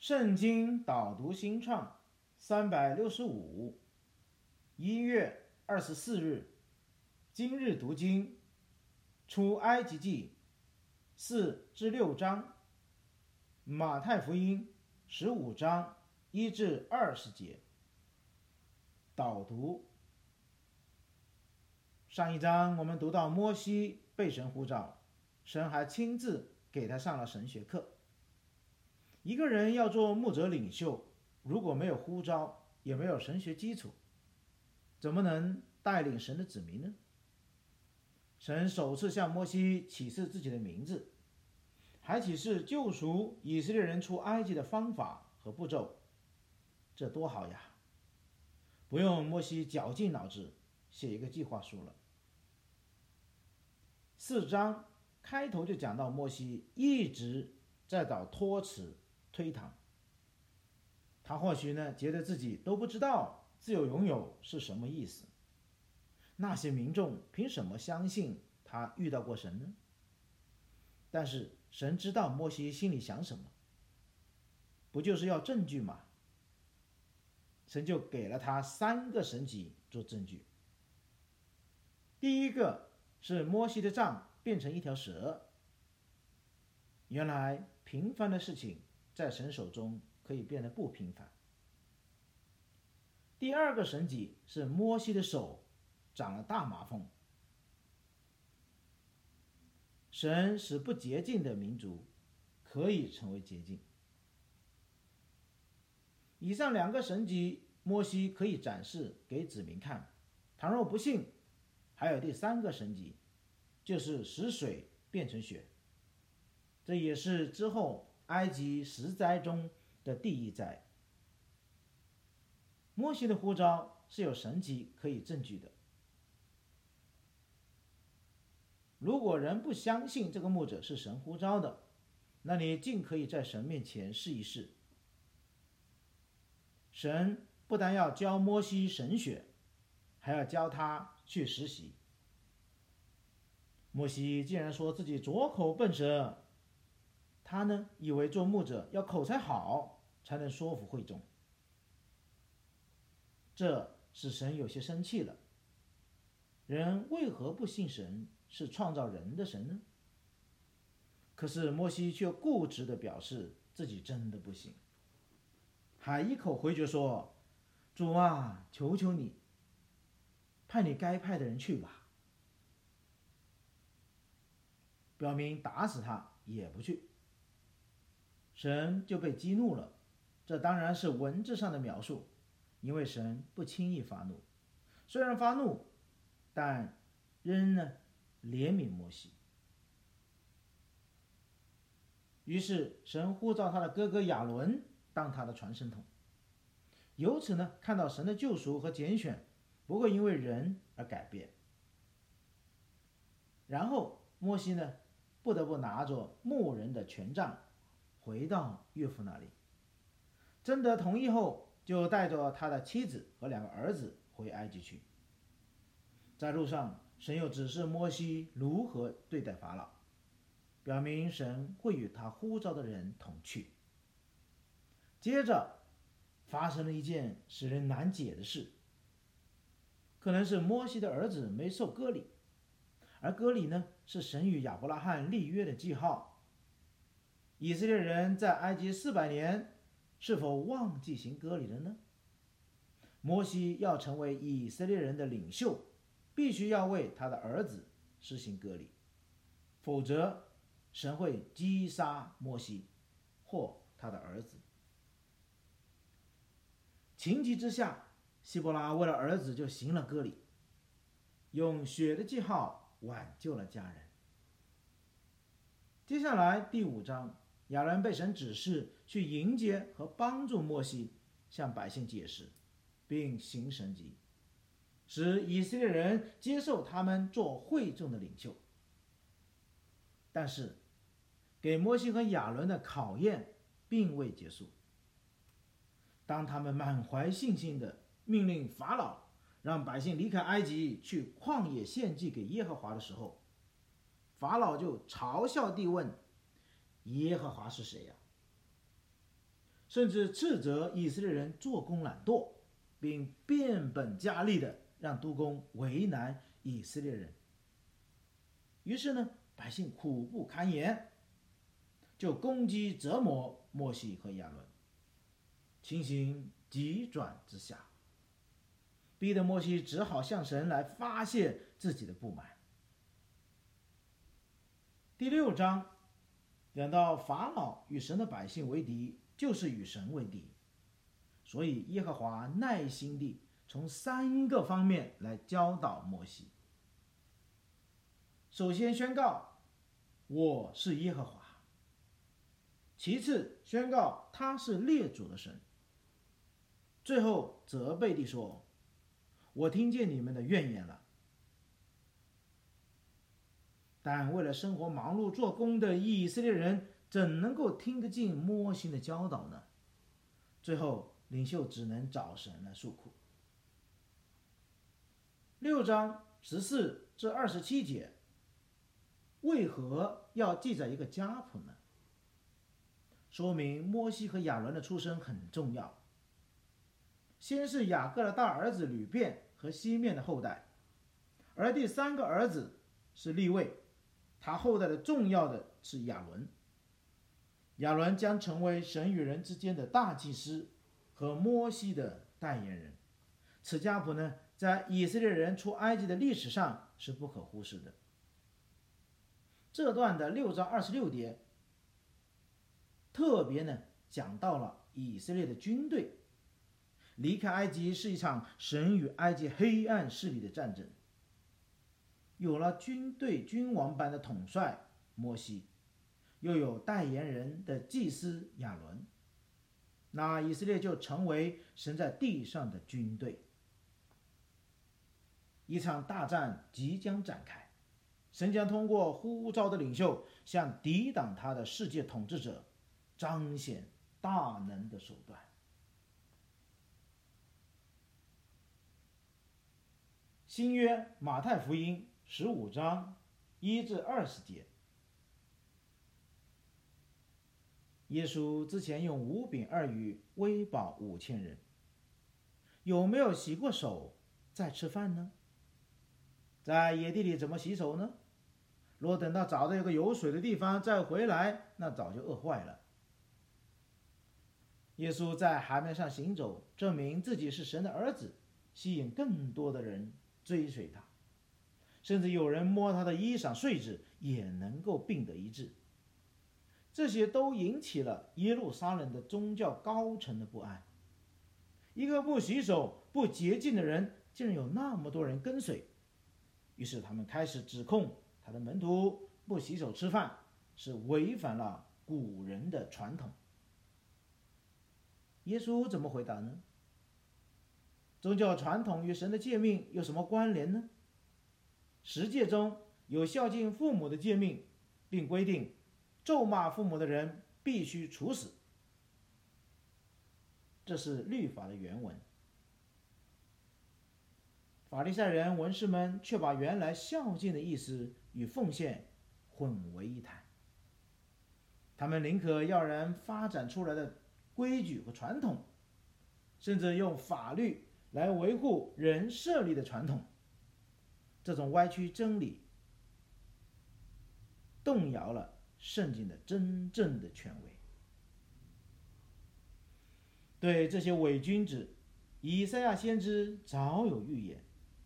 圣经导读新创365， 1月24日，今日读经，出埃及记4至6章，马太福音15章1至20节。导读。上一章我们读到摩西被神呼召，神还亲自给他上了神学课。一个人要做牧者领袖，如果没有呼召，也没有神学基础，怎么能带领神的子民呢？神首次向摩西启示自己的名字，还启示救赎以色列人出埃及的方法和步骤，这多好呀！不用摩西绞尽脑汁写一个计划书了。4章开头就讲到摩西一直在找托词推搪，他或许觉得自己都不知道自由拥有是什么意思。那些民众凭什么相信他遇到过神呢？但是神知道摩西心里想什么，不就是要证据吗？神就给了他3个神迹做证据。第一个是摩西的杖变成一条蛇，原来平凡的事情在神手中可以变得不平凡。第二个神迹是摩西的手长了大麻风，神使不洁净的民族可以成为洁净。以上2个神迹摩西可以展示给子民看，倘若不信，还有第3个神迹，就是使水变成血，这也是之后埃及10灾中的第1灾。摩西的呼召是有神迹可以证据的。如果人不相信这个牧者是神呼召的，那你尽可以在神面前试一试。神不但要教摩西神学，还要教他去实习。摩西既然说自己拙口笨舌，他以为做牧者要口才好才能说服会众，这使神有些生气了。人为何不信神是创造人的神呢？可是摩西却固执地表示自己真的不行，还一口回绝说：主啊，求求你，派你该派的人去吧。表明打死他也不去。神就被激怒了，这当然是文字上的描述，因为神不轻易发怒，虽然发怒，但仍怜悯摩西。于是神呼召他的哥哥亚伦当他的传声筒，由此看到神的救赎和拣选不会因为人而改变。然后摩西不得不拿着牧人的权杖回到岳父那里，征得同意后，就带着他的妻子和2个儿子回埃及去。在路上，神又指示摩西如何对待法老，表明神会与他呼召的人同去。接着发生了一件使人难解的事，可能是摩西的儿子没受割礼，而割礼是神与亚伯拉罕立约的记号。以色列人在埃及400年，是否忘记行割礼了呢？摩西要成为以色列人的领袖，必须要为他的儿子施行割礼，否则神会击杀摩西或他的儿子。情急之下，希伯拉为了儿子就行了割礼，用血的记号挽救了家人。接下来第5章，亚伦被神指示去迎接和帮助摩西，向百姓解释并行神迹，使以色列人接受他们做会众的领袖。但是给摩西和亚伦的考验并未结束。当他们满怀信心地命令法老让百姓离开埃及去旷野献祭给耶和华的时候，法老就嘲笑地问：耶和华是谁呀？ 甚至斥责以色列人做工懒惰，并变本加厉地让督工为难以色列人。于是呢，百姓苦不堪言，就攻击折磨摩西和亚伦，情形急转直下，逼得摩西只好向神来发泄自己的不满。第6章讲到法老与神的百姓为敌，就是与神为敌，所以耶和华耐心地从3个方面来教导摩西。首先宣告我是耶和华，其次宣告他是列祖的神，最后责备地说，我听见你们的怨言了。但为了生活忙碌做工的以色列人怎能够听得进摩西的教导呢？最后领袖只能找神来诉苦。6章14至27节，为何要记载一个家谱呢？说明摩西和亚伦的出生很重要。先是雅各的大儿子吕便和西面的后代，而第3个儿子是利未，他后代的重要的是亚伦。亚伦将成为神与人之间的大祭司和摩西的代言人。此家谱呢，在以色列人出埃及的历史上是不可忽视的。这段的6章26节特别呢讲到了以色列的军队离开埃及是一场神与埃及黑暗势力的战争。有了军队君王般的统帅摩西，又有代言人的祭司亚伦，那以色列就成为神在地上的军队。一场大战即将展开，神将通过呼召的领袖向抵挡他的世界统治者彰显大能的手段。新约马太福音15章1至20节，耶稣之前用5饼2鱼喂饱5000人，有没有洗过手再吃饭呢？在野地里怎么洗手呢？若等到找到一个有水的地方再回来，那早就饿坏了。耶稣在海面上行走，证明自己是神的儿子，吸引更多的人追随他，甚至有人摸他的衣裳繸子也能够病得医治。这些都引起了耶路撒冷的宗教高层的不安。一个不洗手不洁净的人竟然有那么多人跟随，于是他们开始指控他的门徒不洗手吃饭是违反了古人的传统。耶稣怎么回答呢？宗教传统与神的诫命有什么关联呢？十诫中有孝敬父母的诫命，并规定咒骂父母的人必须处死，这是律法的原文。法利赛人文士们却把原来孝敬的意思与奉献混为一谈，他们宁可要人发展出来的规矩和传统，甚至用法律来维护人设立的传统。这种歪曲真理动摇了圣经的真正的权威。对这些伪君子，以赛亚先知早有预言，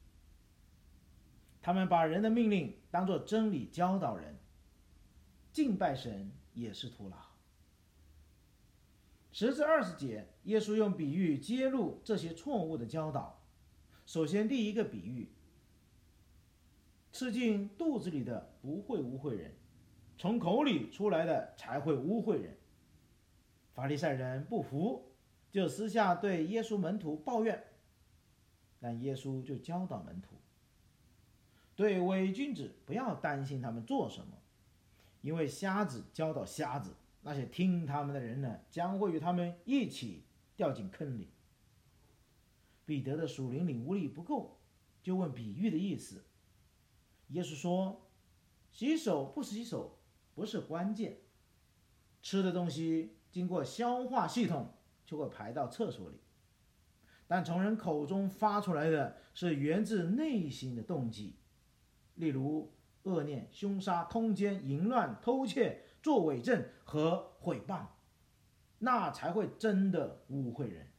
他们把人的命令当作真理教导人，敬拜神也是徒劳。10至20节，耶稣用比喻揭露这些错误的教导。首先第一个比喻，吃进肚子里的不会污秽人，从口里出来的才会污秽人。法利赛人不服，就私下对耶稣门徒抱怨，但耶稣就教导门徒，对伪君子不要担心他们做什么，因为瞎子教导瞎子，那些听他们的人呢，将会与他们一起掉进坑里。彼得的属灵领悟力不够，就问比喻的意思。耶稣说，洗手不洗手不是关键，吃的东西经过消化系统就会排到厕所里，但从人口中发出来的是源自内心的动机，例如恶念、凶杀、通奸、淫乱、偷窃、作伪证和毁谤，那才会真的污秽人。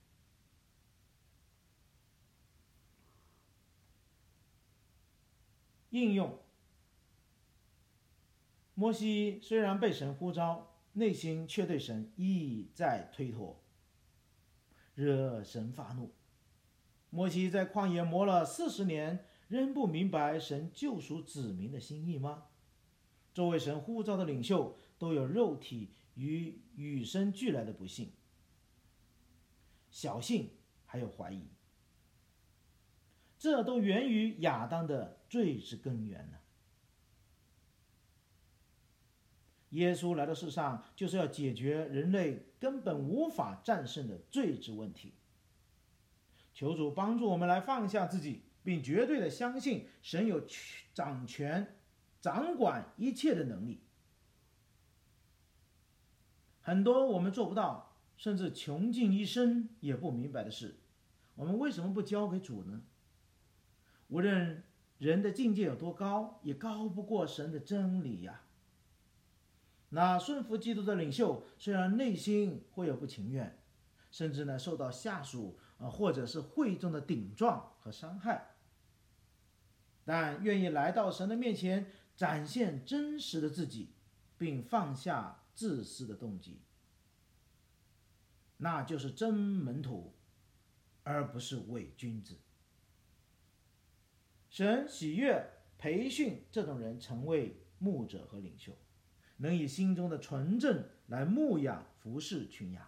应用：摩西虽然被神呼召，内心却对神一再推脱，惹神发怒。摩西在旷野磨了40年，仍不明白神救赎子民的心意吗？作为神呼召的领袖，都有肉体与生俱来的不幸、小信还有怀疑，这都源于亚当的罪之根源呢。耶稣来到世上，就是要解决人类根本无法战胜的罪之问题。求主帮助我们来放下自己，并绝对的相信神有掌权、掌管一切的能力。很多我们做不到，甚至穷尽一生也不明白的事，我们为什么不交给主呢？无论人的境界有多高，也高不过神的真理呀。那顺服基督的领袖，虽然内心会有不情愿，甚至受到下属或者是会众的顶撞和伤害，但愿意来到神的面前，展现真实的自己，并放下自私的动机，那就是真门徒，而不是伪君子。神喜悦培训这种人成为牧者和领袖，能以心中的纯正来牧养服侍群羊。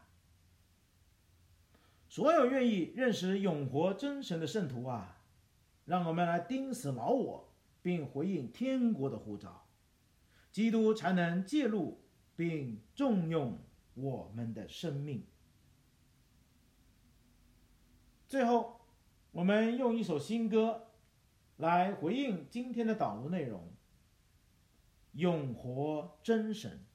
所有愿意认识永活真神的圣徒啊，让我们来钉死老我，并回应天国的呼召，基督才能介入并重用我们的生命。最后，我们用一首新歌来回应今天的导读内容：永活真神。